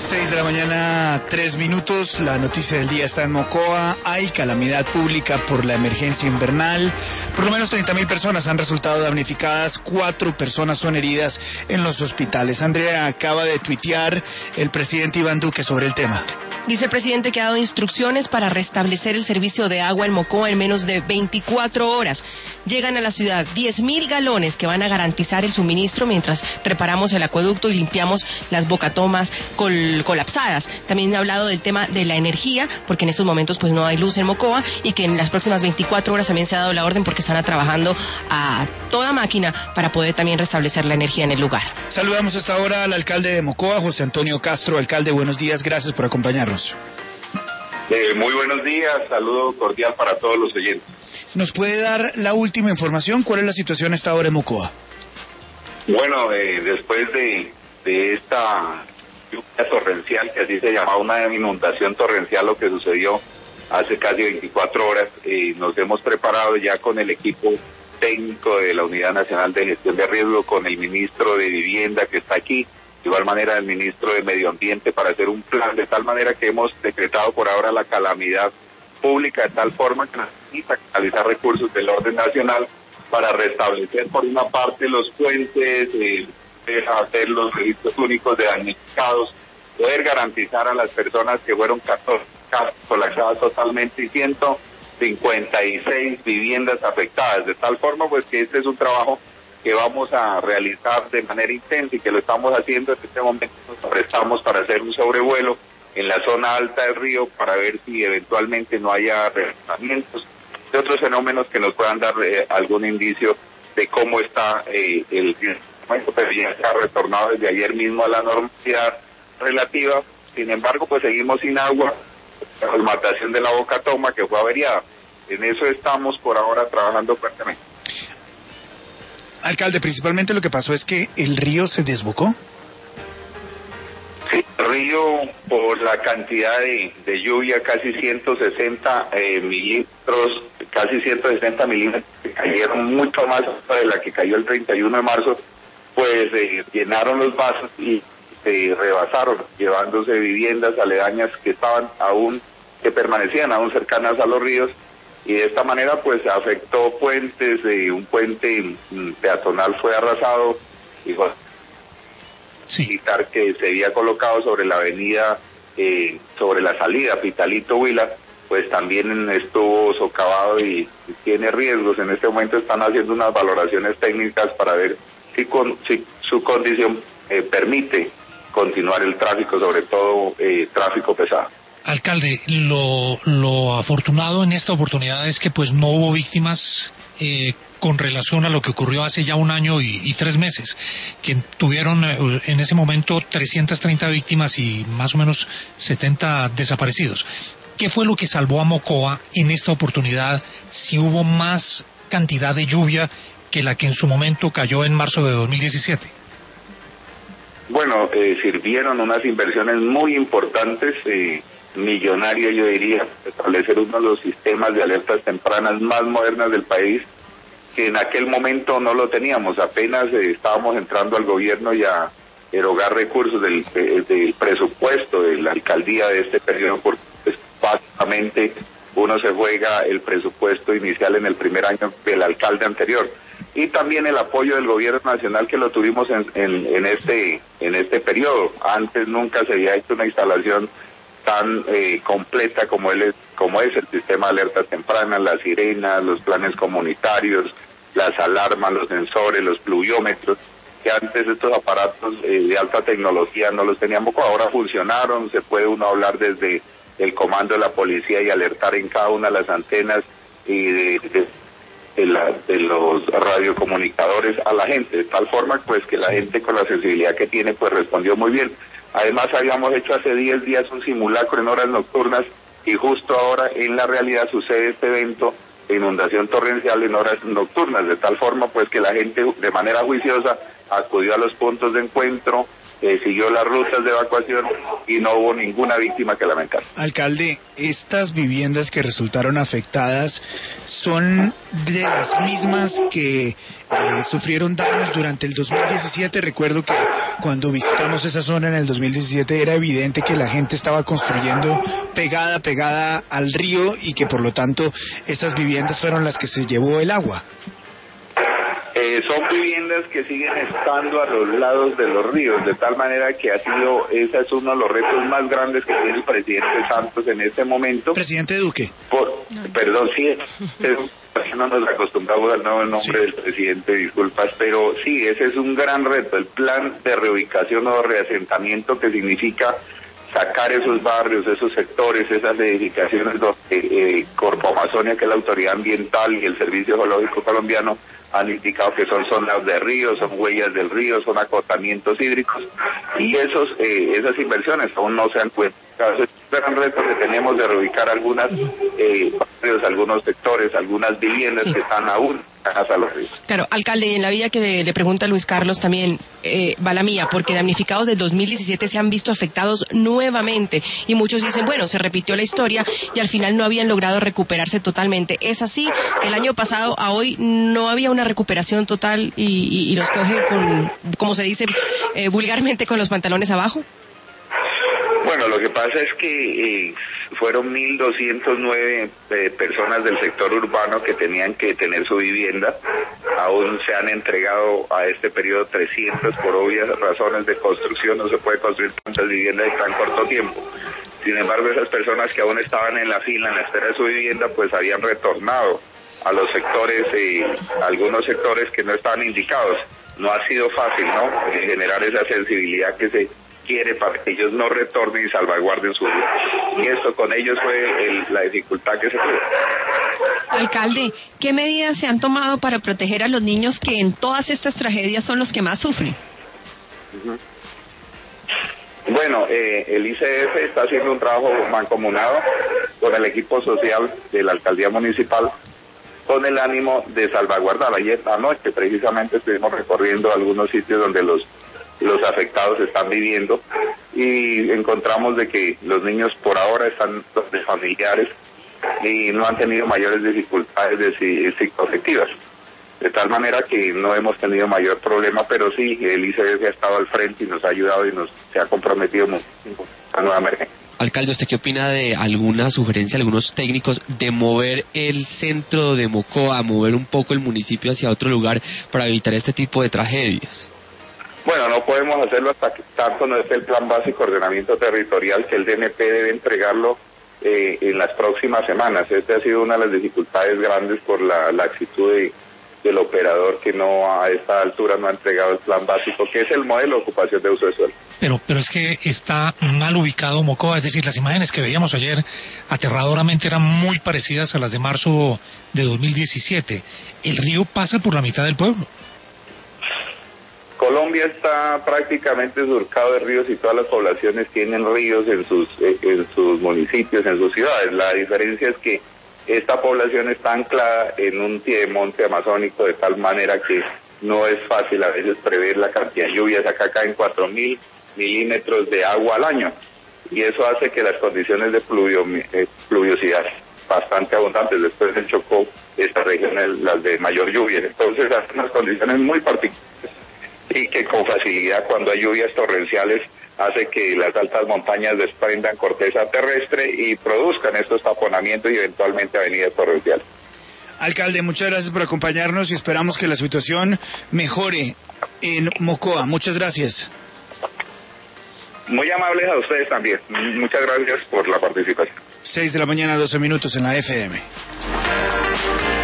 6 de la mañana, 3 minutos. La noticia del día está en Mocoa. Hay calamidad pública por la emergencia invernal. Por lo menos 30.000 personas han resultado damnificadas. 4 personas son heridas en los hospitales. Andrea, acaba de tuitear el presidente Iván Duque sobre el tema. Dice el presidente que ha dado instrucciones para restablecer el servicio de agua en Mocoa en menos de 24 horas. Llegan a la ciudad 10.000 galones que van a garantizar el suministro mientras reparamos el acueducto y limpiamos las bocatomas colapsadas. También ha hablado del tema de la energía, porque en estos momentos pues no hay luz en Mocoa, y que en las próximas 24 horas también se ha dado la orden porque están trabajando a toda máquina para poder también restablecer la energía en el lugar. Saludamos hasta ahora al alcalde de Mocoa, José Antonio Castro. Alcalde, buenos días, gracias por acompañarnos. Muy buenos días, saludo cordial para todos los oyentes. ¿Nos puede dar la última información? ¿Cuál es la situación a esta hora en Mocoa? Bueno, después de esta lluvia torrencial, que así se llamaba, una inundación torrencial, lo que sucedió hace casi 24 horas, nos hemos preparado ya con el equipo técnico de la Unidad Nacional de Gestión de Riesgo, con el ministro de Vivienda que está aquí, de igual manera el ministro de Medio Ambiente, para hacer un plan de tal manera que hemos decretado por ahora la calamidad pública de tal forma que necesita canalizar recursos del orden nacional para restablecer por una parte los puentes, hacer los registros únicos de damnificados, poder garantizar a las personas que fueron colapsadas totalmente y 156 viviendas afectadas, de tal forma pues que este es un trabajo que vamos a realizar de manera intensa y que lo estamos haciendo en este momento. Nos prestamos para hacer un sobrevuelo en la zona alta del río para ver si eventualmente no haya relanzamientos de otros fenómenos que nos puedan dar algún indicio de cómo está el momento, pero ya se ha retornado desde ayer mismo a la normalidad relativa. Sin embargo, pues seguimos sin agua, la colmatación de la bocatoma que fue averiada. En eso estamos por ahora trabajando fuertemente. Alcalde, principalmente lo que pasó es que el río se desbocó. Sí, el río, por la cantidad de lluvia, casi 160 milímetros, casi 160 milímetros, que cayeron mucho más de la que cayó el 31 de marzo, pues llenaron los vasos y se rebasaron, llevándose viviendas aledañas que permanecían aún cercanas a los ríos. Y de esta manera pues afectó puentes, un puente peatonal fue arrasado, y militar que se había colocado sobre la avenida, sobre la salida Pitalito-Huila, pues también estuvo socavado y tiene riesgos. En este momento están haciendo unas valoraciones técnicas para ver si su condición permite continuar el tráfico, sobre todo tráfico pesado. Alcalde, lo afortunado en esta oportunidad es que pues no hubo víctimas con relación a lo que ocurrió hace ya 1 año y 3 meses, que tuvieron en ese momento 330 víctimas y más o menos 70 desaparecidos. ¿Qué fue lo que salvó a Mocoa en esta oportunidad si hubo más cantidad de lluvia que la que en su momento cayó en marzo de 2017? Bueno, sirvieron unas inversiones muy importantes, millonario, yo diría, establecer uno de los sistemas de alertas tempranas más modernas del país, que en aquel momento no lo teníamos. Apenas estábamos entrando al gobierno y a erogar recursos del presupuesto de la alcaldía de este periodo, porque pues, básicamente uno se juega el presupuesto inicial en el primer año del alcalde anterior, y también el apoyo del gobierno nacional que lo tuvimos en este periodo. Antes nunca se había hecho una instalación tan completa como es el sistema de alertas tempranas, las sirenas, los planes comunitarios, las alarmas, los sensores, los pluviómetros, que antes estos aparatos de alta tecnología no los teníamos. Ahora funcionaron, se puede uno hablar desde el comando de la policía y alertar en cada una de las antenas y de los radiocomunicadores a la gente, de tal forma pues que la gente con la sensibilidad que tiene pues respondió muy bien. Además habíamos hecho hace 10 días un simulacro en horas nocturnas y justo ahora en la realidad sucede este evento de inundación torrencial en horas nocturnas, de tal forma pues que la gente de manera juiciosa acudió a los puntos de encuentro, siguió las rutas de evacuación y no hubo ninguna víctima que lamentar. Alcalde, estas viviendas que resultaron afectadas son de las mismas que sufrieron daños durante el 2017. Recuerdo que cuando visitamos esa zona en el 2017 era evidente que la gente estaba construyendo pegada al río y que por lo tanto estas viviendas fueron las que se llevó el agua. Son viviendas que siguen estando a los lados de los ríos, de tal manera que ese es uno de los retos más grandes que tiene el presidente Santos en este momento. Presidente Duque. Perdón, sí, no nos acostumbramos al nuevo nombre del presidente, disculpas, pero sí, ese es un gran reto, el plan de reubicación o reasentamiento, que significa sacar esos barrios, esos sectores, esas edificaciones donde Corpo Amazonia, que es la autoridad ambiental, y el Servicio Geológico Colombiano han indicado que son zonas de ríos, son huellas del río, son acotamientos hídricos, y esas inversiones aún no se han cuenta. Es un gran reto que tenemos de reubicar algunas barrios, algunos sectores, algunas viviendas que están aún a los ríos. Claro, alcalde, en la vía que le pregunta Luis Carlos también va la mía, porque damnificados del 2017 se han visto afectados nuevamente, y muchos dicen, bueno, se repitió la historia y al final no habían logrado recuperarse totalmente. ¿Es así? El año pasado a hoy no había una recuperación total y los coge con, como se dice vulgarmente, con los pantalones abajo. Bueno, lo que pasa es que fueron 1.209 personas del sector urbano que tenían que tener su vivienda. Aún se han entregado a este periodo 300 por obvias razones de construcción. No se puede construir tantas viviendas en tan corto tiempo. Sin embargo, esas personas que aún estaban en la fila, en la espera de su vivienda, pues habían retornado a los sectores, algunos sectores que no estaban indicados. No ha sido fácil, ¿no?, generar esa sensibilidad que se quiere para que ellos no retornen y salvaguarden su vida. Y esto con ellos fue la dificultad que se tuvo. Alcalde, ¿qué medidas se han tomado para proteger a los niños que en todas estas tragedias son los que más sufren? Bueno, el ICF está haciendo un trabajo mancomunado con el equipo social de la alcaldía municipal con el ánimo de salvaguardar. Ayer anoche precisamente estuvimos recorriendo algunos sitios donde los afectados están viviendo y encontramos de que los niños por ahora están de familiares y no han tenido mayores dificultades psicoafectivas, de tal manera que no hemos tenido mayor problema, pero sí, el ICF ha estado al frente y nos ha ayudado y se ha comprometido mucho a nueva emergencia. Alcalde, ¿usted qué opina de alguna sugerencia, algunos técnicos, de mover el centro de Mocoa, mover un poco el municipio hacia otro lugar para evitar este tipo de tragedias? Bueno, no podemos hacerlo hasta que tanto no esté el plan básico de ordenamiento territorial, que el DNP debe entregarlo en las próximas semanas. Esta ha sido una de las dificultades grandes por la laxitud del operador, que no a esta altura no ha entregado el plan básico, que es el modelo de ocupación de uso de suelo. Pero es que está mal ubicado Mocoa, es decir, las imágenes que veíamos ayer aterradoramente eran muy parecidas a las de marzo de 2017. El río pasa por la mitad del pueblo. Colombia está prácticamente surcado de ríos y todas las poblaciones tienen ríos en sus municipios, en sus ciudades. La diferencia es que esta población está anclada en un piedemonte amazónico, de tal manera que no es fácil a veces prever la cantidad de lluvias. Acá caen 4.000 milímetros de agua al año y eso hace que las condiciones de pluviosidad bastante abundantes. Después del Chocó, esta región es las de mayor lluvia. Entonces, hacen unas condiciones muy particulares y que con facilidad, cuando hay lluvias torrenciales, hace que las altas montañas desprendan corteza terrestre y produzcan estos taponamientos y eventualmente avenidas torrenciales. Alcalde, muchas gracias por acompañarnos y esperamos que la situación mejore en Mocoa. Muchas gracias. Muy amables a ustedes también. Muchas gracias por la participación. 6 de la mañana, 12 minutos en la FM.